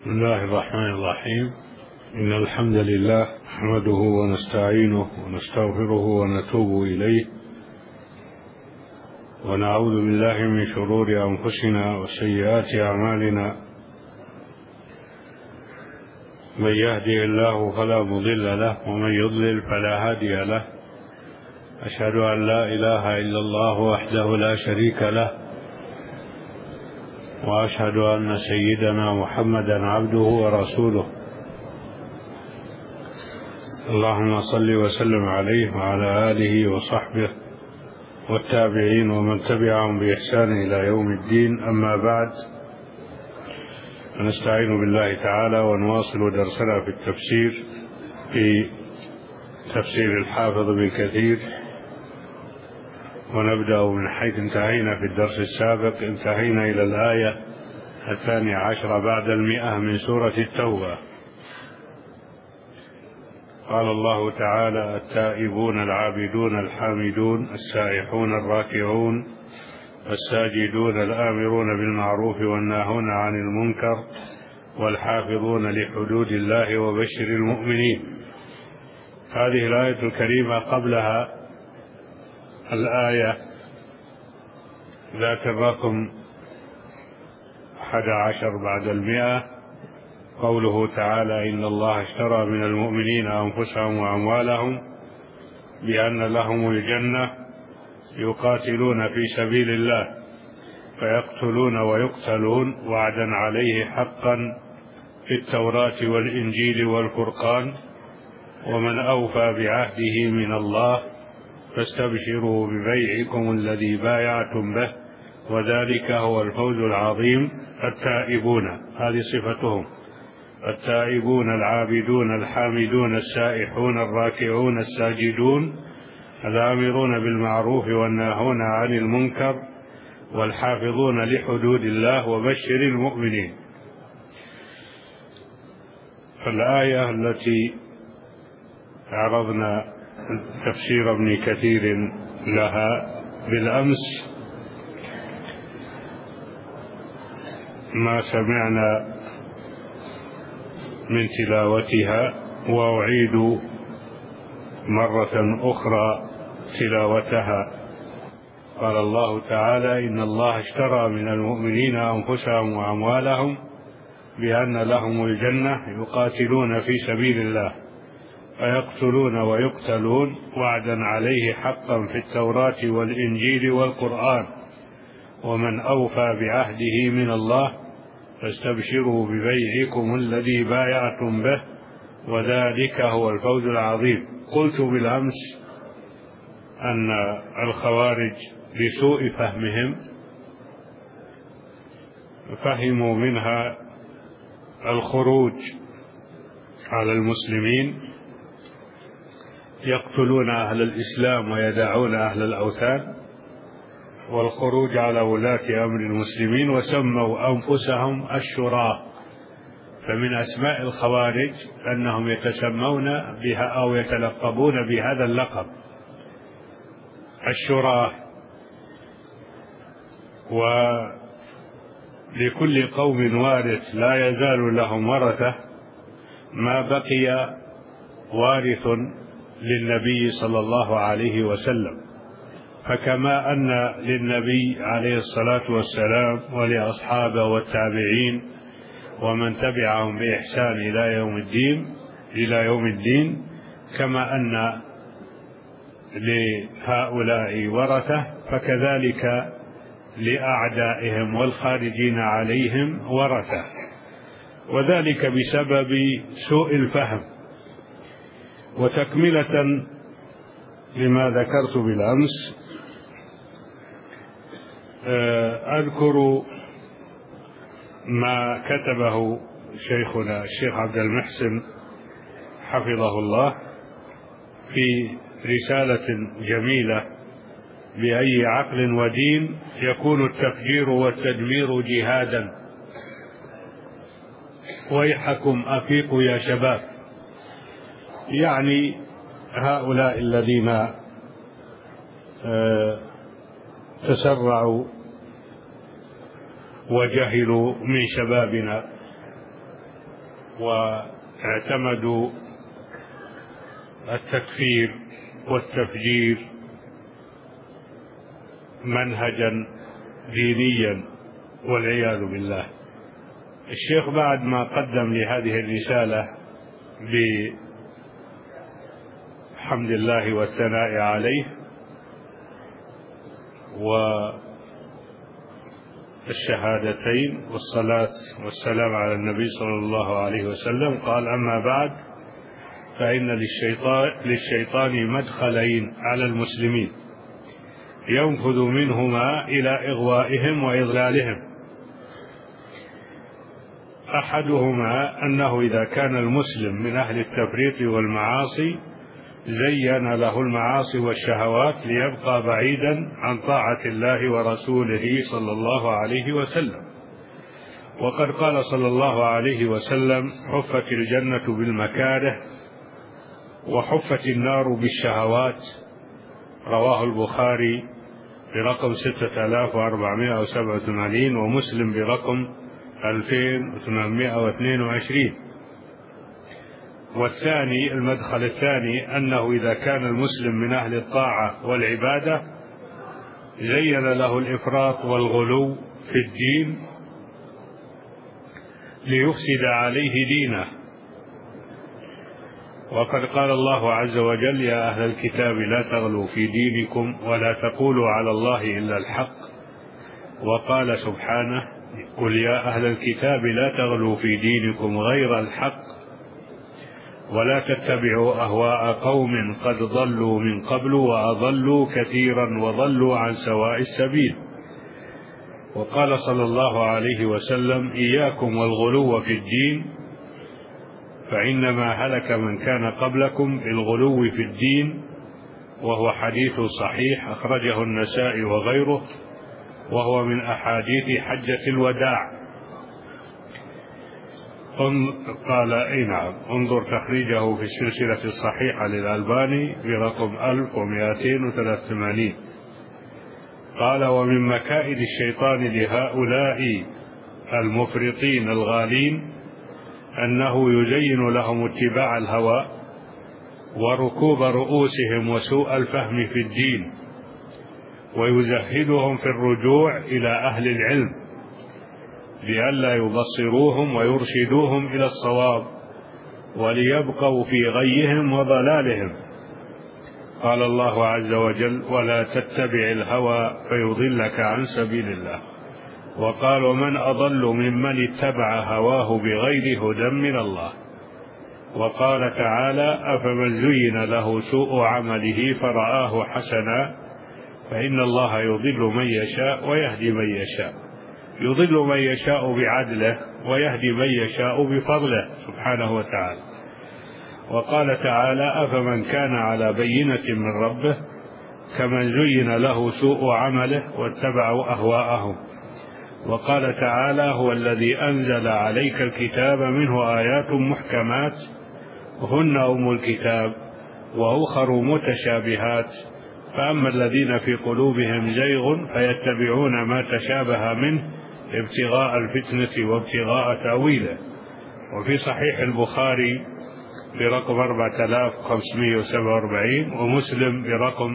بسم الله الرحمن الرحيم. إن الحمد لله نحمده ونستعينه ونستغفره ونتوب إليه، ونعوذ بالله من شرور أنفسنا وسيئات أعمالنا. من يهده الله فلا مضل له، ومن يضلل فلا هادي له. أشهد أن لا إله إلا الله وحده لا شريك له، وأشهد أن سيدنا محمدا عبده ورسوله. اللهم صل وسلم عليه وعلى آله وصحبه والتابعين ومن تبعهم بإحسان إلى يوم الدين. أما بعد، نستعين بالله تعالى ونواصل درسنا في التفسير، في تفسير الحافظ ابن كثير، ونبدأ من حيث انتهينا في الدرس السابق. انتهينا إلى الآية 12 بعد 100 من سورة التوبة. قال الله تعالى: التائبون العابدون الحامدون السائحون الراكعون الساجدون الآمرون بالمعروف والناهون عن المنكر والحافظون لحدود الله وبشر المؤمنين. هذه الآية الكريمة قبلها الآية ذات الرقم 11 بعد 100، قوله تعالى: إن الله اشترى من المؤمنين أنفسهم وأموالهم بأن لهم الجنة يقاتلون في سبيل الله فيقتلون ويقتلون وعدا عليه حقا في التوراة والإنجيل والفرقان، ومن أوفى بعهده من الله فاستبشروا ببيعكم الذي بايعتم به وذلك هو الفوز العظيم. التائبون، هذه صفتهم: التائبون العابدون الحامدون السائحون الراكعون الساجدون الآمرون بالمعروف والناهون عن المنكر والحافظون لحدود الله وبشر المؤمنين. فالآية التي عرضنا تفسير ابن كثير لها بالأمس ما سمعنا من تلاوتها، وأعيد مرة أخرى تلاوتها. قال الله تعالى: إن الله اشترى من المؤمنين أنفسهم وأموالهم بأن لهم الجنة يقاتلون في سبيل الله فيقتلون ويقتلون وعدا عليه حقا في التوراة والإنجيل والقرآن، ومن أوفى بعهده من الله فاستبشروا ببيعكم الذي بايعتم به وذلك هو الفوز العظيم. قلت بالأمس أن الخوارج لسوء فهمهم فهموا منها الخروج على المسلمين، يقتلون أهل الإسلام ويدعون أهل الأوثان، والخروج على ولاة أمر المسلمين، وسموا أنفسهم الشراة. فمن أسماء الخوارج أنهم يتسمون بها أو يتلقبون بهذا اللقب، الشراة. ولكل قوم وارث لا يزال لهم ورثة، ما بقي وارث للنبي صلى الله عليه وسلم. فكما أن للنبي عليه الصلاة والسلام ولأصحابه والتابعين ومن تبعهم بإحسان إلى يوم الدين، كما أن لهؤلاء ورثة، فكذلك لأعدائهم والخارجين عليهم ورثة، وذلك بسبب سوء الفهم. وتكملة لما ذكرت بالأمس، أذكر ما كتبه شيخنا الشيخ عبد المحسن حفظه الله في رسالة جميلة: بأي عقل ودين يكون التفجير والتدمير جهادا، ويحكم أفيقوا يا شباب. يعني هؤلاء الذين تسرعوا وجهلوا من شبابنا واعتمدوا التكفير والتفجير منهجا دينيا والعياذ بالله. الشيخ بعد ما قدم لهذه الرسالة بحمد الله والثناء عليه والشهادتين والصلاة والسلام على النبي صلى الله عليه وسلم، قال: أما بعد، فإن للشيطان مدخلين على المسلمين ينفذ منهما إلى إغوائهم وإضلالهم. أحدهما أنه إذا كان المسلم من أهل التفريط والمعاصي زين له المعاصي والشهوات ليبقى بعيدا عن طاعة الله ورسوله صلى الله عليه وسلم. وقد قال صلى الله عليه وسلم: حفت الجنة بالمكاره وحفت النار بالشهوات. رواه البخاري برقم 6487 ومسلم برقم 2822. والثاني، المدخل الثاني، أنه إذا كان المسلم من أهل الطاعة والعبادة زين له الإفراط والغلو في الدين ليفسد عليه دينه. وقد قال الله عز وجل: يا أهل الكتاب لا تغلوا في دينكم ولا تقولوا على الله إلا الحق. وقال سبحانه: قل يا أهل الكتاب لا تغلوا في دينكم غير الحق ولا تتبعوا أهواء قوم قد ضلوا من قبل وأضلوا كثيرا وضلوا عن سواء السبيل. وقال صلى الله عليه وسلم: إياكم والغلو في الدين فإنما هلك من كان قبلكم بالغلو في الدين. وهو حديث صحيح أخرجه النسائي وغيره، وهو من أحاديث حجة الوداع. قال: أي نعم، انظر تخريجه في السلسلة الصحيحة للألباني برقم 1283. قال: ومن مكائد الشيطان لهؤلاء المفرطين الغالين أنه يزين لهم اتباع الهوى وركوب رؤوسهم وسوء الفهم في الدين، ويزهدهم في الرجوع إلى أهل العلم لئلا يبصروهم ويرشدوهم إلى الصواب وليبقوا في غيهم وضلالهم. قال الله عز وجل: ولا تتبع الهوى فيضلك عن سبيل الله. وقال: ومن أضل ممن اتبع هواه بغير هدى من الله. وقال تعالى: أفمن زين له سوء عمله فرآه حسنا فإن الله يضل من يشاء ويهدي من يشاء. يضل من يشاء بعدله ويهدي من يشاء بفضله سبحانه وتعالى. وقال تعالى: أفمن كان على بينة من ربه كمن زين له سوء عمله واتبعوا أهواءهم. وقال تعالى: هو الذي أنزل عليك الكتاب منه آيات محكمات هن أم الكتاب وأخر متشابهات فأما الذين في قلوبهم زيغ فيتبعون ما تشابه منه ابتغاء الفتنة وابتغاء تأويله. وفي صحيح البخاري برقم 4547 ومسلم برقم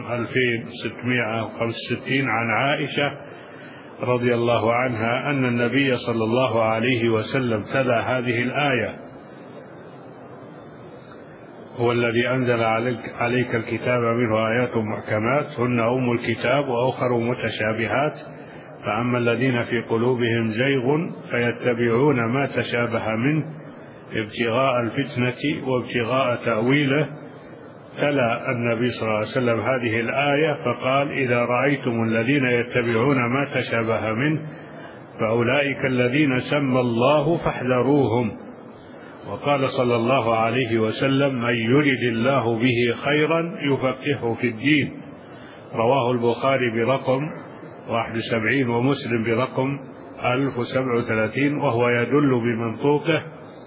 2665 عن عائشة رضي الله عنها أن النبي صلى الله عليه وسلم تلا هذه الآية: هو الذي أنزل عليك الكتاب منه آيات محكمات هن أم الكتاب وأخر متشابهات فأما الذين في قلوبهم زيغ فيتبعون ما تشابه منه ابتغاء الفتنة وابتغاء تأويله. تلا النبي صلى الله عليه وسلم هذه الآية فقال: إذا رأيتم الذين يتبعون ما تشابه منه فأولئك الذين سمى الله فاحذروهم. وقال صلى الله عليه وسلم: من يرد الله به خيرا يفقهه في الدين. رواه البخاري برقم 71 ومسلم برقم 1037. وهو يدل بمنطوقه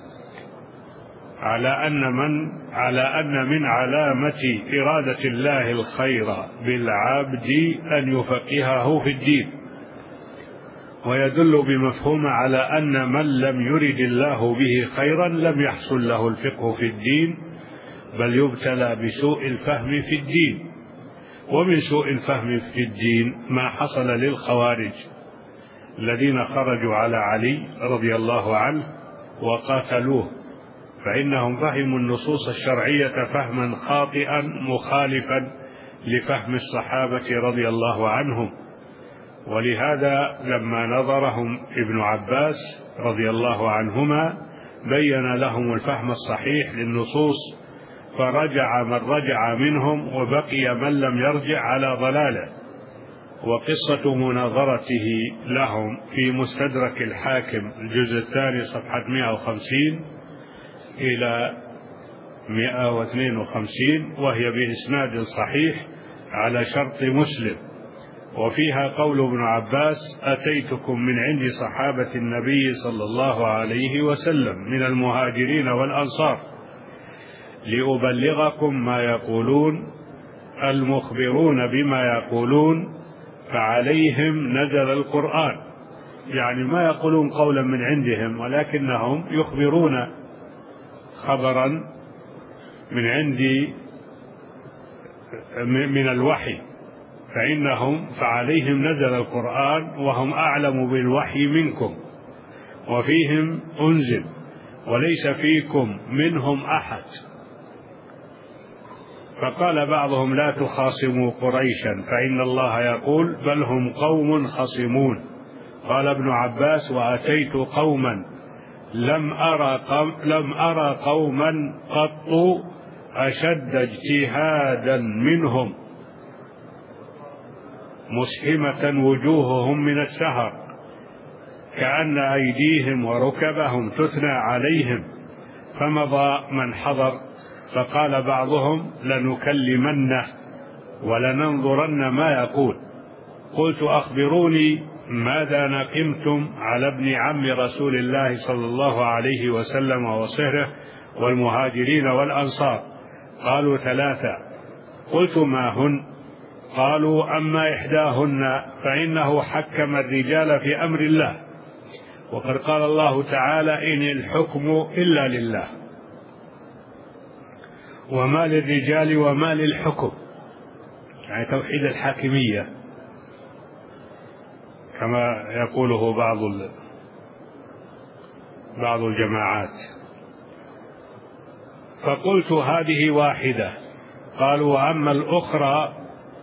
على أن من علامة إرادة الله الخير بالعبد أن يفقهه في الدين. ويدل بمفهوم على أن من لم يرد الله به خيرا لم يحصل له الفقه في الدين، بل يبتلى بسوء الفهم في الدين. ومن سوء الفهم في الدين ما حصل للخوارج الذين خرجوا على علي رضي الله عنه وقاتلوه، فإنهم فهموا النصوص الشرعية فهما خاطئا مخالفا لفهم الصحابة رضي الله عنهم. ولهذا لما نظرهم ابن عباس رضي الله عنهما بين لهم الفهم الصحيح للنصوص، فرجع من رجع منهم وبقي من لم يرجع على ضلاله. وقصة مناظرته لهم في مستدرك الحاكم الجزء الثاني صفحة 150 إلى 152، وهي بإسناد صحيح على شرط مسلم، وفيها قول ابن عباس: أتيتكم من عند صحابة النبي صلى الله عليه وسلم من المهاجرين والأنصار لأبلغكم ما يقولون، المخبرون بما يقولون فعليهم نزل القرآن. يعني ما يقولون قولا من عندهم، ولكنهم يخبرون خبرا من عندي من الوحي، فعليهم نزل القرآن وهم أعلم بالوحي منكم، وفيهم أنزل، وليس فيكم منهم أحد. فقال بعضهم: لا تخاصموا قريشا فإن الله يقول بل هم قوم خصمون. قال ابن عباس: وأتيت قوما لم أرى قوما قط أشد اجتهادا منهم، مسحمة وجوههم من السهر، كأن أيديهم وركبهم تثنى عليهم. فمضى من حضر، فقال بعضهم: لنكلمنه ولننظرن ما يقول. قلت: أخبروني ماذا نقمتم على ابن عم رسول الله صلى الله عليه وسلم وصهره والمهاجرين والأنصار؟ قالوا: 3. قلت: ما هن؟ قالوا: أما إحداهن فإنه حكم الرجال في أمر الله، وقد قال الله تعالى: إن الحكم إلا لله، وما للرجال وما للحكم، يعني توحيد الحاكمية كما يقوله بعض الجماعات. فقلت: هذه واحدة. قالوا: وأما الأخرى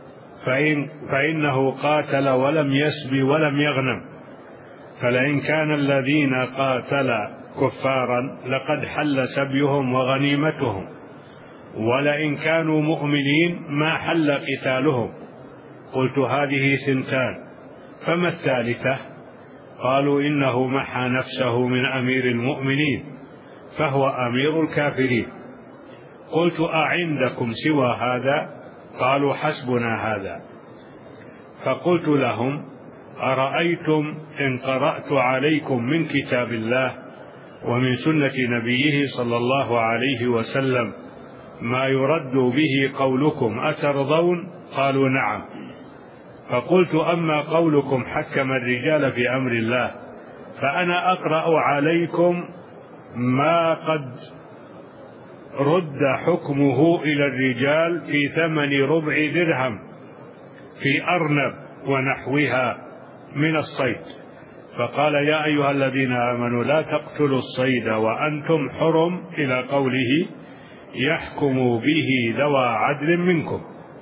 فإنه قاتل ولم يسب ولم يغنم، فلئن كان الذين قاتل كفارا لقد حل سبيهم وغنيمتهم، ولئن كانوا مؤمنين ما حل قتالهم. قلت: هذه 2. فما الثالثة؟ قالوا: إنه محى نفسه من أمير المؤمنين فهو أمير الكافرين. قلت: أعندكم سوى هذا؟ قالوا: حسبنا هذا. فقلت لهم: أرأيتم إن قرأت عليكم من كتاب الله ومن سنة نبيه صلى الله عليه وسلم ما يرد به قولكم أترضون؟ قالوا: نعم. فقلت: أما قولكم حكم الرجال في أمر الله، فأنا أقرأ عليكم ما قد رد حكمه إلى الرجال في 8 ربع درهم في أرنب ونحوها من الصيد. فقال: يا أيها الذين آمنوا لا تقتلوا الصيد وأنتم حرم، إلى قوله: يحكم به ذوى عدل منكم.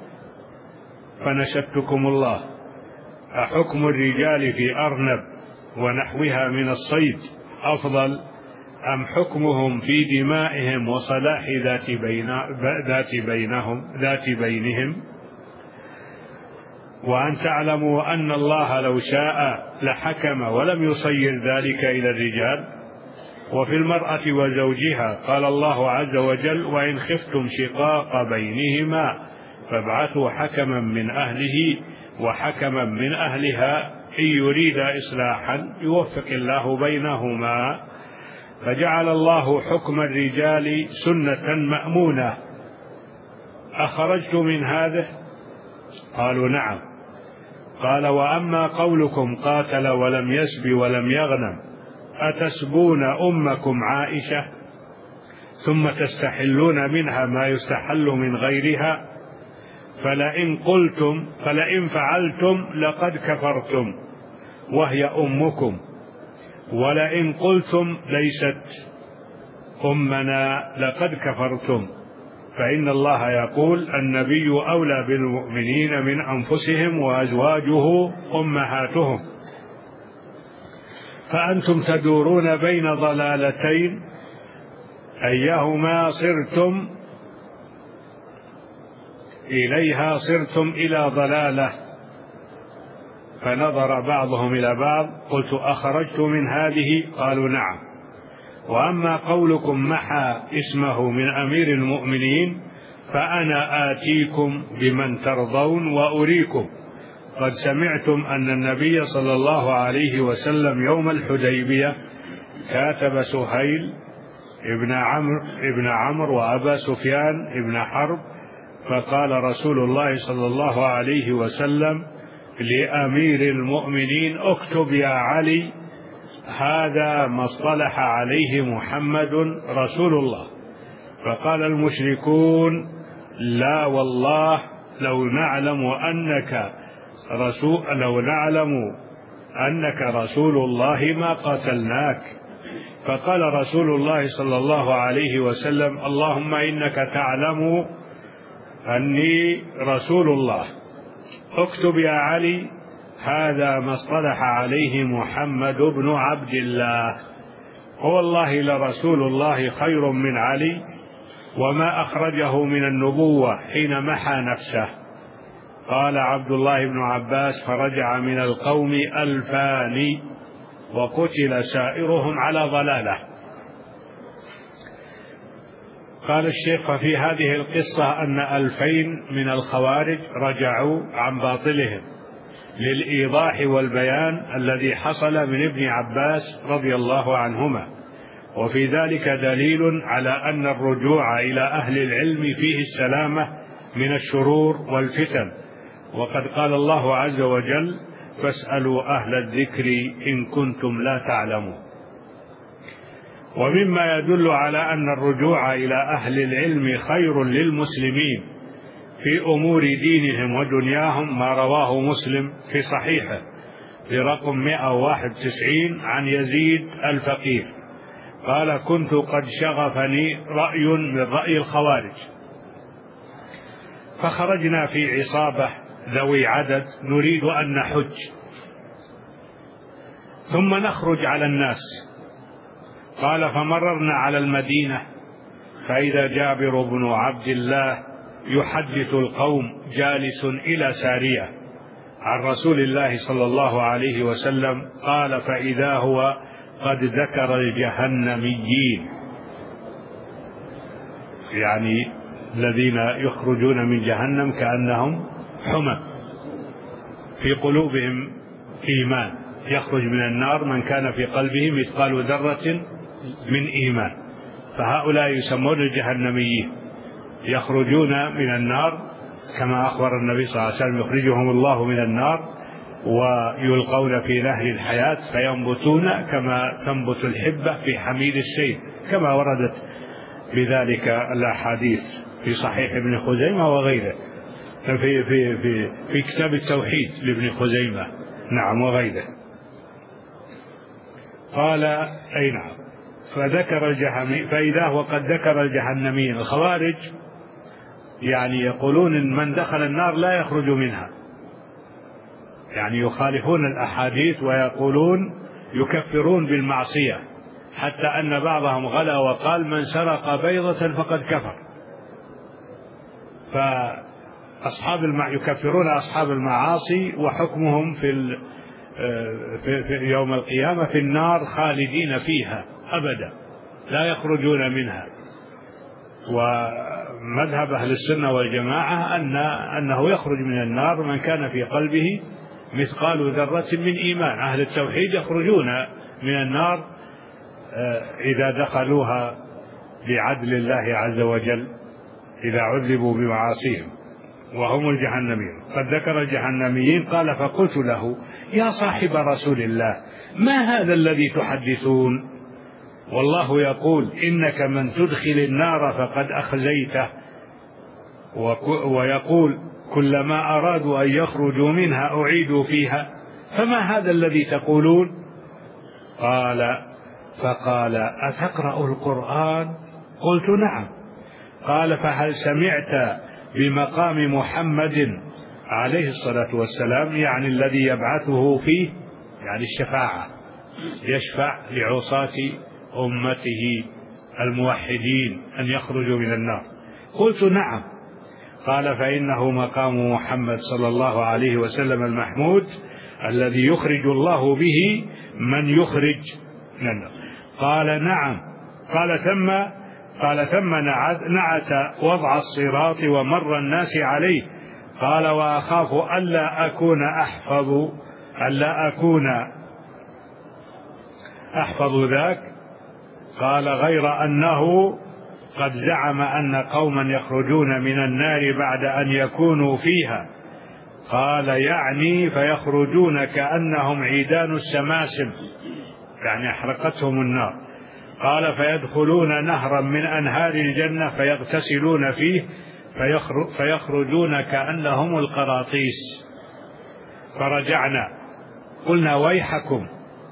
فنشدتكم الله: أحكم الرجال في أرنب ونحوها من الصيد أفضل أم حكمهم في دمائهم وصلاح ذات بينهم؟ وأن تعلموا أن الله لو شاء لحكم ولم يصير ذلك إلى الرجال. وفي المرأة وزوجها قال الله عز وجل: وإن خفتم شقاق بينهما فابعثوا حكما من أهله وحكما من أهلها إن يريد إصلاحا يوفق الله بينهما. فجعل الله حكم الرجال سنة مأمونة. أخرجت من هذا؟ قالوا: نعم. قال: وأما قولكم قاتل ولم يسب ولم يغنم أتسبون أمكم عائشة ثم تستحلون منها ما يستحل من غيرها؟ فلئن فعلتم لقد كفرتم وهي أمكم، ولئن قلتم ليست أمنا لقد كفرتم، فإن الله يقول: النبي أولى بالمؤمنين من أنفسهم وأزواجه أمهاتهم. فأنتم تدورون بين ضلالتين أيهما صرتم إليها صرتم إلى ضلالة. فنظر بعضهم إلى بعض: قلت: أخرجت من هذه؟ قالوا: نعم. وأما قولكم محى اسمه من أمير المؤمنين فأنا آتيكم بمن ترضون وأريكم. قد سمعتم أن النبي صلى الله عليه وسلم يوم الحديبية كاتب سهيل ابن عمرو وأبا سفيان ابن حرب، فقال رسول الله صلى الله عليه وسلم لأمير المؤمنين: اكتب يا علي، هذا ما اصطلح عليه محمد رسول الله. فقال المشركون: لا والله لو نعلم أنك رسول الله ما قاتلناك. فقال رسول الله صلى الله عليه وسلم: اللهم إنك تعلم أني رسول الله، اكتب يا علي، هذا ما اصطلح عليه محمد بن عبد الله، والله لرسول الله خير من علي، وما أخرجه من النبوة حين محى نفسه. قال عبد الله بن عباس: فرجع من القوم 2000 وقتل سائرهم على ضلاله. قال الشيخ: ففي هذه القصة أن 2000 من الخوارج رجعوا عن باطلهم للإيضاح والبيان الذي حصل من ابن عباس رضي الله عنهما، وفي ذلك دليل على أن الرجوع إلى أهل العلم فيه السلامة من الشرور والفتن، وقد قال الله عز وجل: فاسألوا أهل الذكر إن كنتم لا تعلمون. ومما يدل على أن الرجوع إلى أهل العلم خير للمسلمين في أمور دينهم ودنياهم ما رواه مسلم في صحيحه برقم 191 عن يزيد الفقير قال: كنت قد شغفني رأي من رأي الخوارج، فخرجنا في عصابة ذوي عدد نريد أن نحج، ثم نخرج على الناس. قال: فمررنا على المدينة فإذا جابر بن عبد الله يحدث القوم جالس إلى سارية عن رسول الله صلى الله عليه وسلم. قال: فإذا هو قد ذكر الجهنميين، يعني الذين يخرجون من جهنم كأنهم حمى في قلوبهم إيمان، يخرج من النار من كان في قلبه مثقال ذرة من إيمان، فهؤلاء يسمون الجهنميين، يخرجون من النار كما أخبر النبي صلى الله عليه وسلم: يخرجهم الله من النار ويلقون في نهر الحياة فينبتون كما تنبت الحبة في حميد السيل، كما وردت بذلك الأحاديث في صحيح ابن خزيمة وغيره، في كتاب التوحيد لابن خزيمة، نعم، وغيره. قال: أي نعم. فذكر فإذا هو قد ذكر الجهنميين. الخوارج يعني يقولون إن من دخل النار لا يخرج منها، يعني يخالفون الأحاديث ويقولون يكفرون بالمعصية، حتى أن بعضهم غلا وقال: من سرق بيضة فقد كفر. يكفرون أصحاب المعاصي وحكمهم في يوم القيامة في النار خالدين فيها أبدا لا يخرجون منها. ومذهب أهل السنة والجماعة أنه يخرج من النار من كان في قلبه مثقال ذرة من إيمان. أهل التوحيد يخرجون من النار إذا دخلوها بعدل الله عز وجل، إذا عذبوا بمعاصيهم. وهم الجهنميون. قد ذكر الجهنميين قال فقلت له يا صاحب رسول الله ما هذا الذي تحدثون؟ والله يقول إنك من تدخل النار فقد أخزيته، ويقول كلما أرادوا أن يخرجوا منها أعيدوا فيها، فما هذا الذي تقولون؟ فقال أتقرأ القرآن؟ قلت نعم. قال فهل سمعت بمقام محمد عليه الصلاة والسلام، يعني الذي يبعثه فيه، يعني الشفاعة، يشفع لعصاة أمته الموحدين أن يخرجوا من النار؟ قلت نعم. قال فإنه مقام محمد صلى الله عليه وسلم المحمود الذي يخرج الله به من يخرج من النار. قال نعم. قال ثم نعت وضع الصراط ومر الناس عليه. قال وأخاف ألا أكون أحفظ ذاك. قال غير أنه قد زعم أن قوما يخرجون من النار بعد أن يكونوا فيها. قال يعني فيخرجون كأنهم عيدان السماسم، يعني أحرقتهم النار. قال فيدخلون نهرا من أنهار الجنة فيغتسلون فيه فيخرجون كأنهم القراطيس. فرجعنا قلنا ويحكم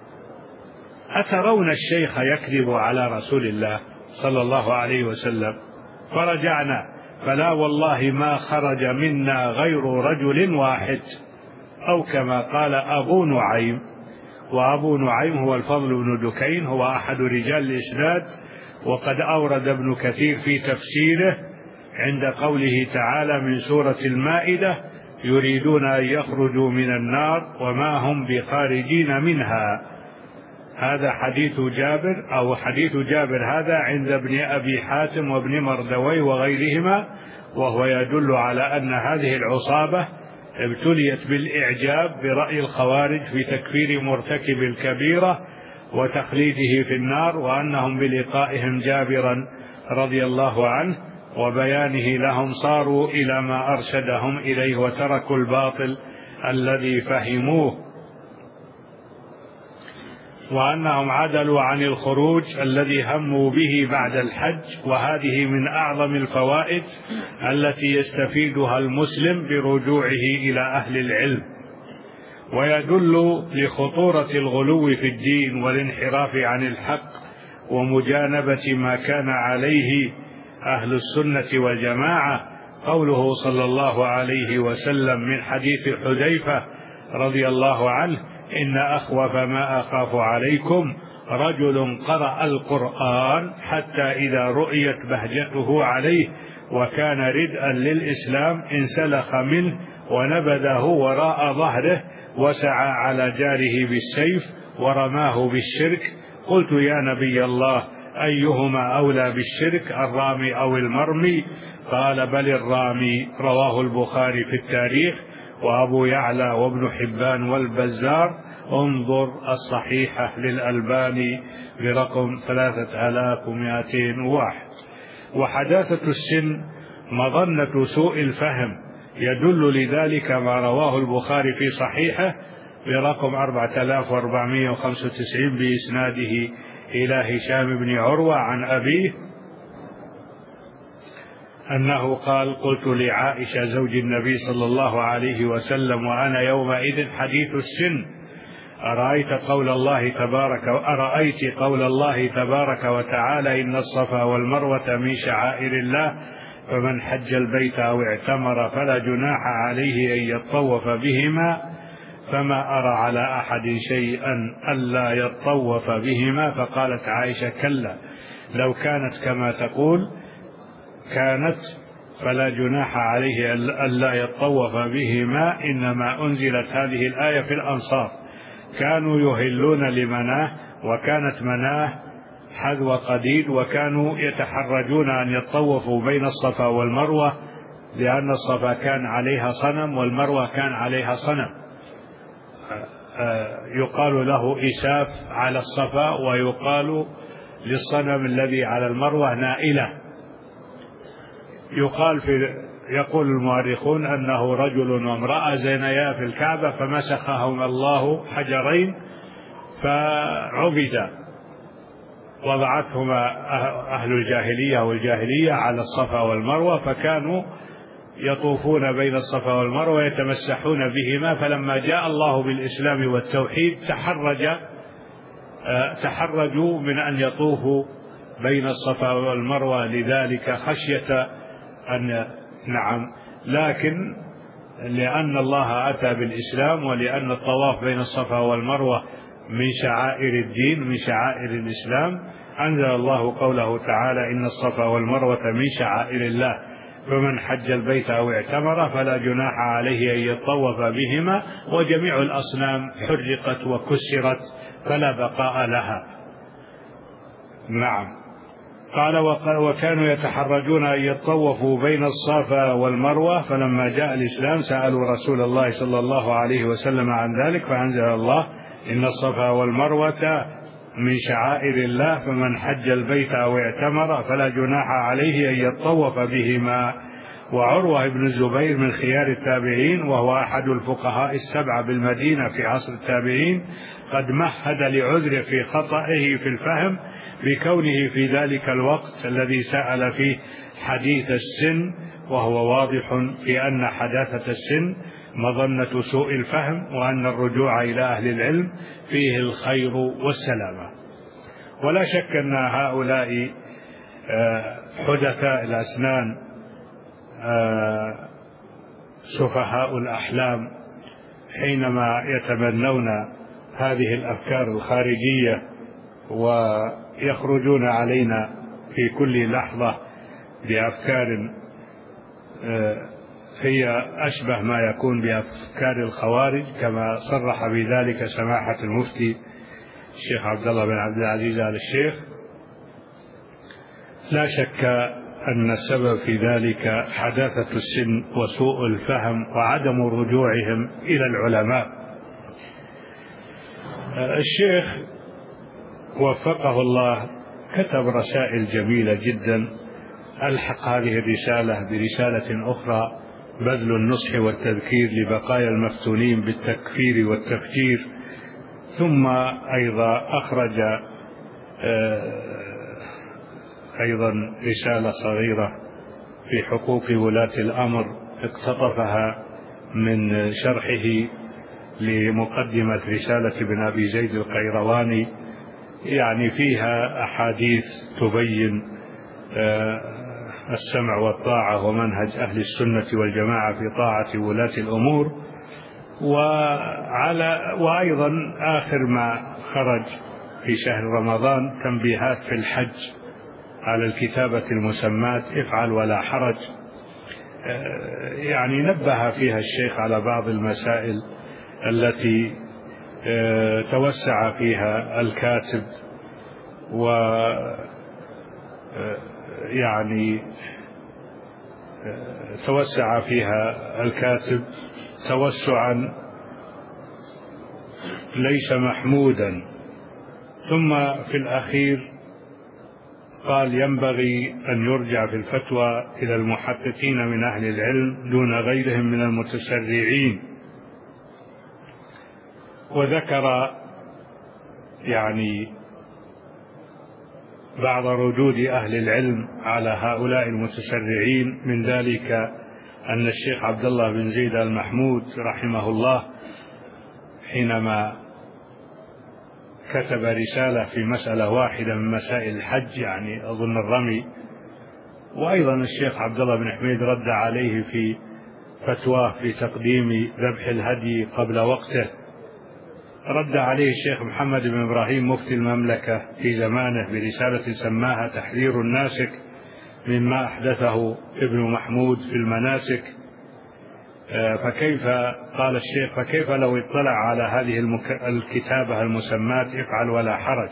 أترون الشيخ يكذب على رسول الله صلى الله عليه وسلم؟ فرجعنا فلا والله ما خرج منا غير رجل واحد، أو كما قال أبو نعيم. وأبو نعيم هو الفضل بن دكين، هو أحد رجال الإسناد. وقد أورد ابن كثير في تفسيره عند قوله تعالى من سورة المائدة يريدون أن يخرجوا من النار وما هم بخارجين منها. هذا حديث جابر، أو حديث جابر هذا عند ابن أبي حاتم وابن مردوي وغيرهما، وهو يدل على أن هذه العصابة ابتليت بالإعجاب برأي الخوارج في تكفير مرتكب الكبيرة وتخليده في النار، وأنهم بلقائهم جابرا رضي الله عنه وبيانه لهم صاروا إلى ما أرشدهم إليه وتركوا الباطل الذي فهموه، وأنهم عدلوا عن الخروج الذي هموا به بعد الحج. وهذه من أعظم الفوائد التي يستفيدها المسلم برجوعه إلى أهل العلم، ويدل لخطورة الغلو في الدين والانحراف عن الحق ومجانبة ما كان عليه أهل السنة والجماعة. قوله صلى الله عليه وسلم من حديث حذيفة رضي الله عنه إن أخوف ما أخاف عليكم رجل قرأ القرآن حتى إذا رؤيت بهجته عليه وكان ردءا للإسلام انسلخ منه ونبذه وراء ظهره وسعى على جاره بالسيف ورماه بالشرك. قلت يا نبي الله أيهما أولى بالشرك الرامي أو المرمي؟ قال بل الرامي. رواه البخاري في التاريخ وأبو يعلى وابن حبان والبزار. انظر الصحيحة للألباني برقم 3201. وحداثة السن مظنة سوء الفهم، يدل لذلك ما رواه البخاري في صحيحه برقم 4495 بإسناده إلى هشام بن عروة عن أبيه أنه قال قلت لعائشة زوج النبي صلى الله عليه وسلم وأنا يومئذ حديث السن أرأيت قول الله تبارك وتعالى إن الصفا والمروة من شعائر الله فمن حج البيت أو اعتمر فلا جناح عليه أن يطوف بهما فما أرى على أحد شيئا ألا يطوف بهما. فقالت عائشة كلا لو كانت كما تقول كانت فلا جناح عليه ألا يطوف بهما. إنما أنزلت هذه الآية في الأنصار كانوا يهلون لمناه وكانت مناه حذو قديد وكانوا يتحرجون أن يطوفوا بين الصفا والمروة لأن الصفا كان عليها صنم والمروة كان عليها صنم يقال له إساف على الصفا ويقال للصنم الذي على المروة نائلة. يقال يقول المؤرخون أنه رجل وامرأة زنيا في الكعبة فمسخهما الله حجرين فعبدا، وضعتهما أهل الجاهلية والجاهلية على الصفا والمروة، فكانوا يطوفون بين الصفا والمروة ويتمسحون بهما، فلما جاء الله بالإسلام والتوحيد تحرجوا من أن يطوفوا بين الصفا والمروة، لذلك خشية أن لكن لأن الله أتى بالإسلام ولأن الطواف بين الصفا والمروة من شعائر الدين من شعائر الإسلام، أنزل الله قوله تعالى: إن الصفا والمروة من شعائر الله فمن حج البيت أو اعتمر فلا جناح عليه أن يطوف بهما، وجميع الأصنام حرقت وكسرت فلا بقاء لها. قال: وكانوا يتحرجون أن يطوفوا بين الصفا والمروة، فلما جاء الإسلام سألوا رسول الله صلى الله عليه وسلم عن ذلك، فأنزل الله: إن الصفا والمروة من شعائر الله فمن حج البيت أو اعتمر فلا جناح عليه أن يطوف بهما. وعروة بن الزبير من خيار التابعين، وهو أحد الفقهاء السبعة بالمدينة في عصر التابعين، قد مهد لعذره في خطئه في الفهم بكونه في ذلك الوقت الذي سأل فيه حديث السن، وهو واضح في أن حداثة السن مظنة سوء الفهم، وأن الرجوع إلى أهل العلم فيه الخير والسلامة. ولا شك أن هؤلاء حدثاء الأسنان سفهاء الأحلام حينما يتبنون هذه الأفكار الخارجية ويخرجون علينا في كل لحظة بأفكار هي أشبه ما يكون بأفكار الخوارج، كما صرح بذلك سماحة المفتي الشيخ عبد الله بن عبد العزيز آل الشيخ. لا شك أن السبب في ذلك حداثة السن وسوء الفهم وعدم رجوعهم إلى العلماء. الشيخ وفقه الله كتب رسائل جميلة جدا، ألحق هذه الرسالة برسالة أخرى: بذل النصح والتذكير لبقايا المفتونين بالتكفير والتفجير. ثم أيضا أخرج أيضا رسالة صغيرة في حقوق ولاة الأمر اقتطفها من شرحه لمقدمة رسالة ابن أبي زيد القيرواني، يعني فيها أحاديث تبين السمع والطاعة ومنهج أهل السنة والجماعة في طاعة ولاة الأمور. وأيضا آخر ما خرج في شهر رمضان تنبيهات في الحج على الكتابة المسماة افعل ولا حرج، يعني نبه فيها الشيخ على بعض المسائل التي توسع فيها الكاتب، ويعني توسع فيها الكاتب توسعا ليس محمودا. ثم في الأخير قال: ينبغي أن يرجع في الفتوى إلى المحققين من أهل العلم دون غيرهم من المتسرعين. وذكر يعني بعض ردود أهل العلم على هؤلاء المتسرعين، من ذلك أن الشيخ عبد الله بن زيد المحمود رحمه الله حينما كتب رسالة في مسألة واحدة من مسائل الحج، يعني أظن الرمي، وأيضا الشيخ عبد الله بن حميد رد عليه في فتواه في تقديم ذبح الهدي قبل وقته. رد عليه الشيخ محمد بن إبراهيم مفتي المملكة في زمانه برسالة سماها تحذير الناسك مما أحدثه ابن محمود في المناسك. فكيف، قال الشيخ، فكيف لو اطلع على هذه الكتابة المسماة افعل ولا حرج؟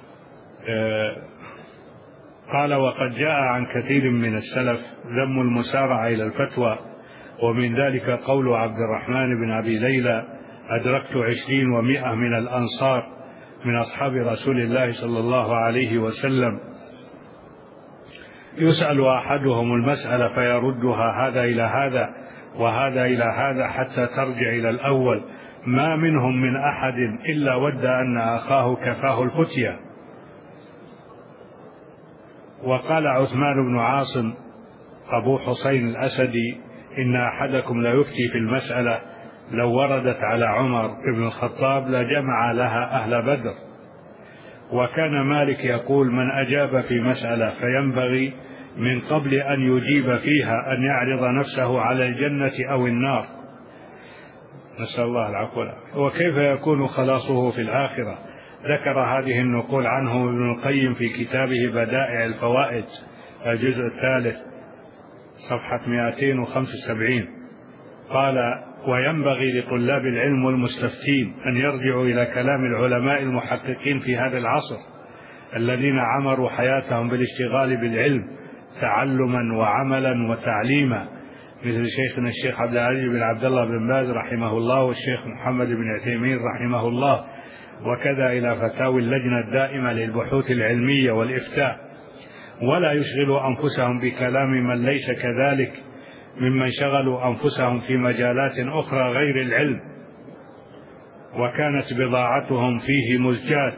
قال: وقد جاء عن كثير من السلف ذم المسارعة إلى الفتوى، ومن ذلك قول عبد الرحمن بن أبي ليلى: أدركت 20 و100 من الأنصار من أصحاب رسول الله صلى الله عليه وسلم يسأل أحدهم المسألة فيردها هذا إلى هذا وهذا إلى هذا حتى ترجع إلى الأول. ما منهم من أحد إلا ود أن أخاه كفاه الفتية. وقال عثمان بن عاصم أبو حسين الأسدي: إن أحدكم لا يفتي في المسألة لو وردت على عمر بن الخطاب لجمع لها أهل بدر. وكان مالك يقول: من أجاب في مسألة فينبغي من قبل أن يجيب فيها أن يعرض نفسه على الجنة أو النار. نسأل الله العفو. وكيف يكون خلاصه في الآخرة؟ ذكر هذه النقول عنه ابن القيم في كتابه بدائع الفوائد الجزء 3 صفحة 275. قال: وينبغي لطلاب العلم والمستفتين أن يرجعوا إلى كلام العلماء المحققين في هذا العصر الذين عمروا حياتهم بالاشتغال بالعلم تعلما وعملا وتعليما، مثل شيخنا الشيخ عبد العزيز بن عبد الله بن باز رحمه الله، والشيخ محمد بن عثيمين رحمه الله، وكذا إلى فتاوي اللجنة الدائمة للبحوث العلمية والإفتاء، ولا يشغلوا أنفسهم بكلام من ليس كذلك ممن شغلوا أنفسهم في مجالات أخرى غير العلم وكانت بضاعتهم فيه مزجاة،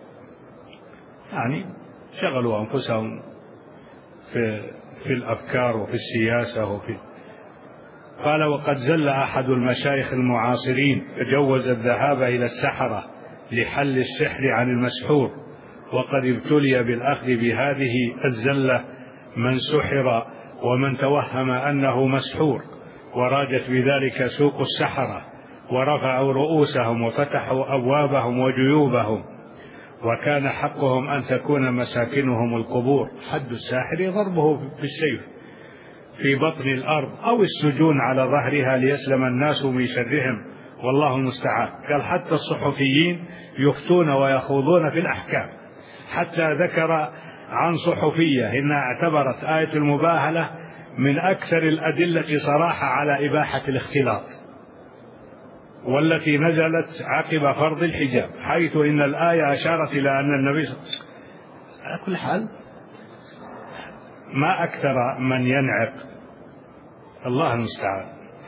يعني شغلوا أنفسهم في الأفكار وفي السياسة قال: وقد زل أحد المشايخ المعاصرين فجوز الذهاب إلى السحرة لحل السحر عن المسحور، وقد ابتلي بالأخذ بهذه الزلة من سحر ومن توهم أنه مسحور، وراجت بذلك سوق السحرة ورفعوا رؤوسهم وفتحوا أبوابهم وجيوبهم، وكان حقهم أن تكون مساكنهم القبور. حد الساحر ضربه بالسيف في بطن الأرض أو السجون على ظهرها ليسلم الناس من شرهم، والله المستعان. قال: حتى الصحفيين يفتون ويخوضون في الأحكام، حتى ذكر عن صحفية إنها اعتبرت آية المباهلة من أكثر الأدلة صراحة على إباحة الاختلاط، والتي نزلت عقب فرض الحجاب، حيث إن الآية أشارت إلى أن النبي على كل حال ما أكثر من ينعق، الله المستعان.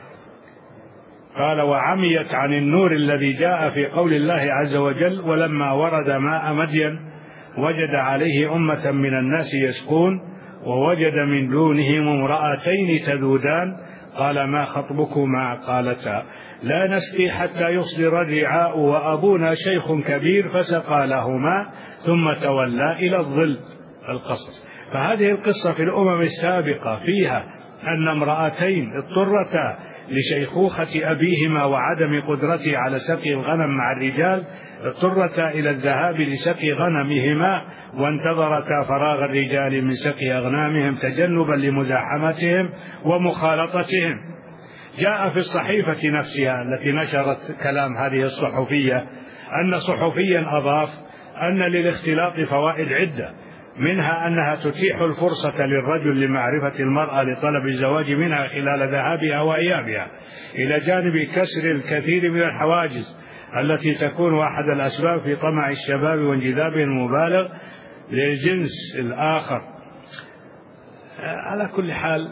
قال: وعميت عن النور الذي جاء في قول الله عز وجل: ولما ورد ماء مدين وجد عليه أمة من الناس يسقون ووجد من دونهم امرأتين تذودان قال: ما خطبكما؟ قالتا: لا نسقي حتى يصدر الرعاء وأبونا شيخ كبير، فسقى لهما ثم تولى إلى الظل. القصص. فهذه القصة في الأمم السابقة فيها أن امرأتين اضطرتا لشيخوخة أبيهما وعدم قدرته على سقي الغنم مع الرجال، اضطرتا إلى الذهاب لسقي غنمهما، وانتظرتا فراغ الرجال من سقي أغنامهم تجنبا لمزاحمتهم ومخالطتهم. جاء في الصحيفة نفسها التي نشرت كلام هذه الصحفية أن صحفيا أضاف أن للاختلاط فوائد عدة، منها أنها تتيح الفرصة للرجل لمعرفة المرأة لطلب الزواج منها خلال ذهابها وإيابها، إلى جانب كسر الكثير من الحواجز التي تكون أحد الأسباب في طمع الشباب وانجذابهم المبالغ للجنس الآخر. على كل حال،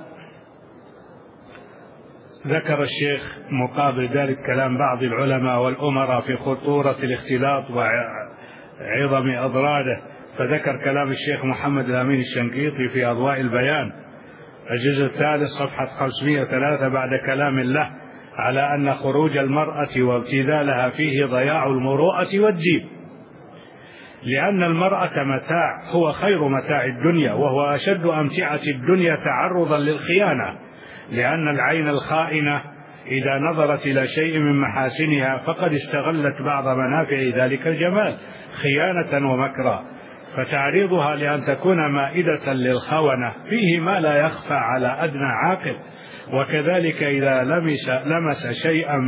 ذكر الشيخ مقابل ذلك كلام بعض العلماء والأمراء في خطورة الاختلاط وعظم أضراره، فذكر كلام الشيخ محمد الأمين الشنقيطي في أضواء البيان الجزء 3 صفحة 503 بعد كلام الله على أن خروج المرأة وابتذالها فيه ضياع المروءة والدين، لأن المرأة متاع هو خير متاع الدنيا، وهو أشد أمتعة الدنيا تعرضا للخيانة، لأن العين الخائنة إذا نظرت إلى شيء من محاسنها فقد استغلت بعض منافع ذلك الجمال خيانة ومكرا، فتعريضها لأن تكون مائدة للخونة فيه ما لا يخفى على أدنى عاقل. وكذلك إذا لمس شيئا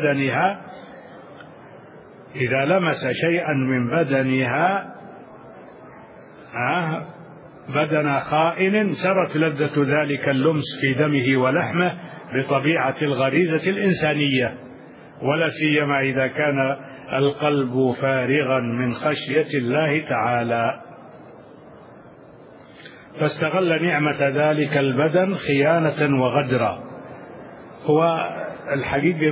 من بدنها بدن خائن سرت لذة ذلك اللمس في دمه ولحمه بطبيعة الغريزة الإنسانية، ولا سيما إذا كان القلب فارغا من خشية الله تعالى. فاستغل نعمة ذلك البدن خيانة وغدرا. هو الحقيقة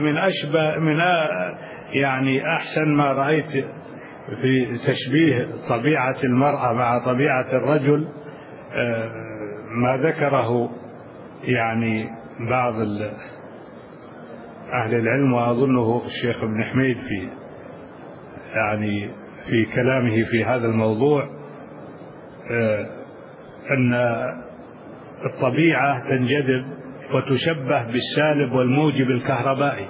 يعني أحسن ما رأيت في تشبيه طبيعة المرأة مع طبيعة الرجل ما ذكره يعني بعض أهل العلم، وأظنه الشيخ ابن حميد في كلامه في هذا الموضوع، أن الطبيعة تنجذب وتشبه بالسالب والموجب الكهربائي،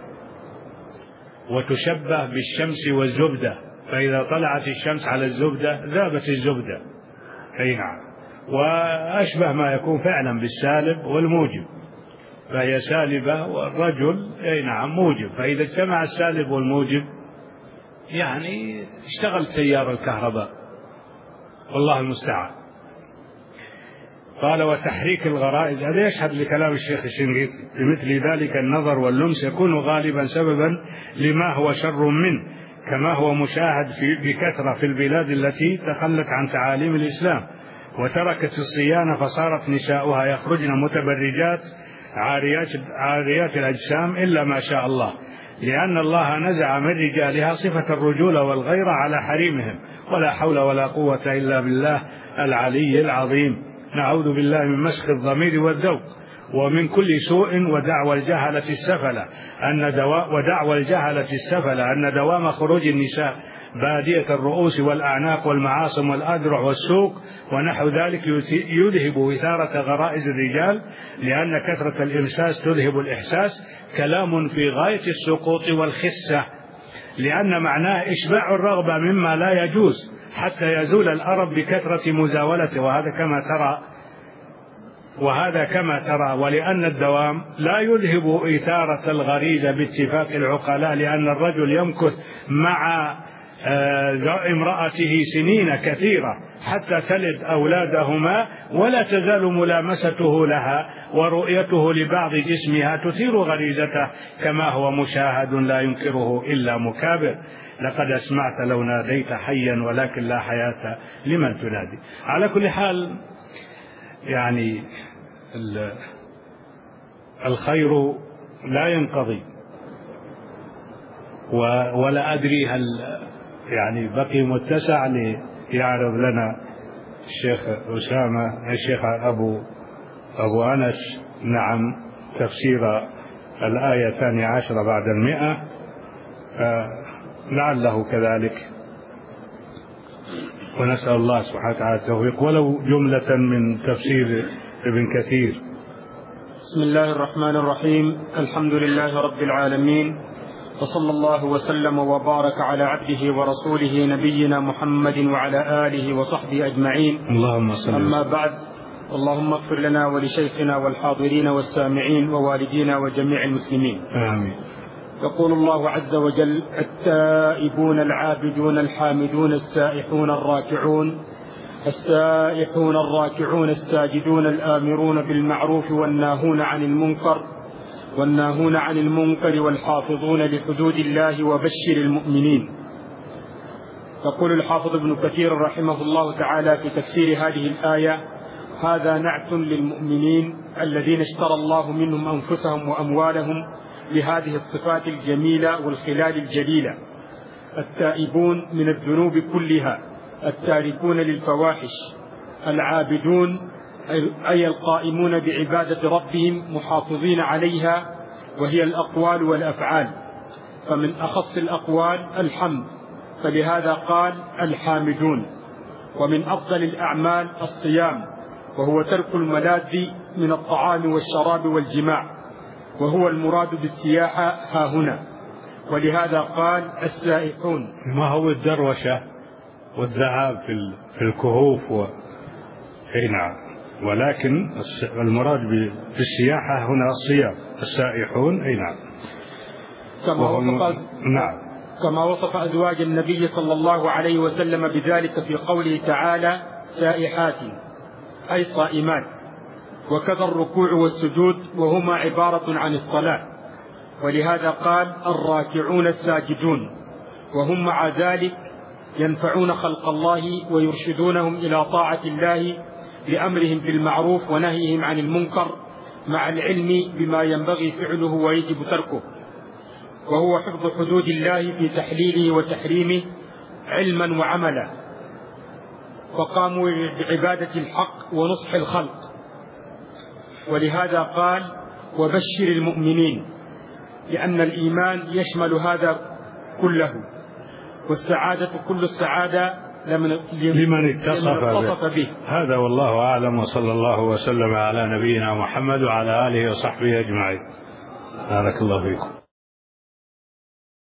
وتشبه بالشمس والزبدة، فإذا طلعت الشمس على الزبدة ذابت الزبدة. أي نعم. وأشبه ما يكون فعلا بالسالب والموجب، فهي سالبة والرجل أي نعم موجب، فإذا اجتمع السالب والموجب يعني اشتغل تيار الكهرباء، والله المستعان. قال وتحريك الغرائز، هذا يشهد لكلام الشيخ الشنقيطي، بمثل ذلك النظر واللمس يكون غالبا سببا لما هو شر منه، كما هو مشاهد بكثرة في البلاد التي تخلت عن تعاليم الإسلام وتركت الصيانة، فصارت نساؤها يخرجن متبرجات عاريات الأجسام إلا ما شاء الله، لأن الله نزع من رجالها صفة الرجولة والغيرة على حريمهم، ولا حول ولا قوة إلا بالله العلي العظيم. نعوذ بالله من مسخ الضمير والذوق ومن كل سوء. ودعوى الجهلة السفلة أن دوام خروج النساء بادية الرؤوس والأعناق والمعاصم والأذرع والسوق ونحو ذلك يذهب إثارة غرائز الرجال، لأن كثرة الإمساس تذهب الإحساس، كلام في غاية السقوط والخسة، لأن معناه إشباع الرغبة مما لا يجوز حتى يزول الأرب بكثرة مزاولته، وهذا كما ترى. ولأن الدوام لا يذهب إثارة الغريزة باتفاق العقلاء، لأن الرجل يمكث مع امرأته سنين كثيرة حتى تلد أولادهما، ولا تزال ملامسته لها ورؤيته لبعض جسمها تثير غريزته، كما هو مشاهد لا ينكره إلا مكابر. لقد أسمعت لو ناديت حيا ولكن لا حياة لمن تنادي. على كل حال يعني الخير لا ينقضي، ولا أدري هل يعني بقي متسع ليعرض لنا الشيخ أسامة الشيخ أبو أنس نعم تفسير الآية 12 بعد 100، لعله كذلك، ونسأل الله سبحانه وتعالى التوفيق، ولو جملة من تفسير ابن كثير. بسم الله الرحمن الرحيم. الحمد لله رب العالمين، وصلى الله وسلم وبارك على عبده ورسوله نبينا محمد وعلى آله وصحبه أجمعين. اللهم صل. أما بعد، اللهم اغفر لنا ولشيخنا والحاضرين والسامعين ووالدينا وجميع المسلمين. آمين. يقول الله عز وجل: التائبون العابدون الحامدون السائحون الراكعون الساجدون الآمرون بالمعروف والناهون عن المنكر والحافظون لحدود الله وبشر المؤمنين. يقول الحافظ ابن كثير رحمه الله تعالى في تفسير هذه الآية: هذا نعت للمؤمنين الذين اشترى الله منهم أنفسهم وأموالهم بهذه الصفات الجميلة والخلال الجليلة: التائبون من الذنوب كلها، التاركون للفواحش، العابدون أي القائمون بعبادة ربهم محافظين عليها، وهي الأقوال والأفعال، فمن أخص الأقوال الحمد، فلهذا قال الحامدون. ومن أفضل الأعمال الصيام، وهو ترك الملاذ من الطعام والشراب والجماع، وهو المراد بالسياحة ها هنا، ولهذا قال السائحون. ما هو الدروشة والذهاب في الكهوف نعم، ولكن المراد بالسياحة هنا الصيام. السائحون أي نعم. كما وصف أزواج النبي صلى الله عليه وسلم بذلك في قوله تعالى: سائحات أي صائمات. وكذا الركوع والسجود، وهما عبارة عن الصلاة، ولهذا قال الراكعون الساجدون، وهم مع ذلك ينفعون خلق الله ويرشدونهم إلى طاعة الله بأمرهم بالمعروف ونهيهم عن المنكر مع العلم بما ينبغي فعله ويجب تركه، وهو حفظ حدود الله في تحليله وتحريمه علما وعملا، وقاموا بعبادة الحق ونصح الخلق. ولهذا قال وبشر المؤمنين، لأن الإيمان يشمل هذا كله، والسعادة كل السعادة لمن اتصف به. هذا والله أعلم، وصلى الله وسلم على نبينا محمد وعلى آله وصحبه أجمعين. بارك الله فيكم.